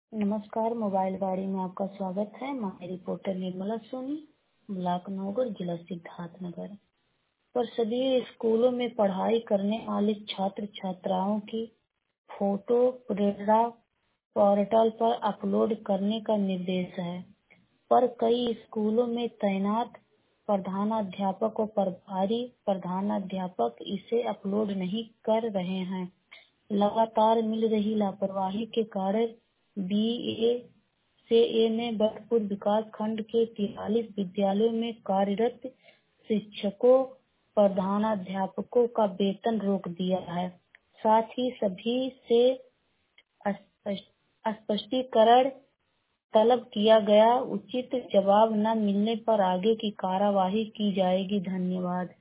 नमस्कार, मोबाइल गाड़ी में आपका स्वागत है। मैं रिपोर्टर निर्मला सोनी, ब्लॉक नौगढ़, जिला सिद्धार्थनगर। पर सभी स्कूलों में पढ़ाई करने वाले छात्र छात्राओं की फोटो प्रेरणा पोर्टल पर अपलोड करने का निर्देश है, पर कई स्कूलों में तैनात प्रधानाध्यापक और प्रभारी प्रधानाध्यापक इसे अपलोड नहीं कर रहे हैं। लगातार मिल रही लापरवाही के कारण BACA ने बख्तपुर विकास खंड के 43 विद्यालयों में कार्यरत शिक्षकों प्रधानाध्यापकों का वेतन रोक दिया है। साथ ही सभी से स्पष्टीकरण तलब किया गया। उचित जवाब न मिलने पर आगे की कार्यवाही की जाएगी। धन्यवाद।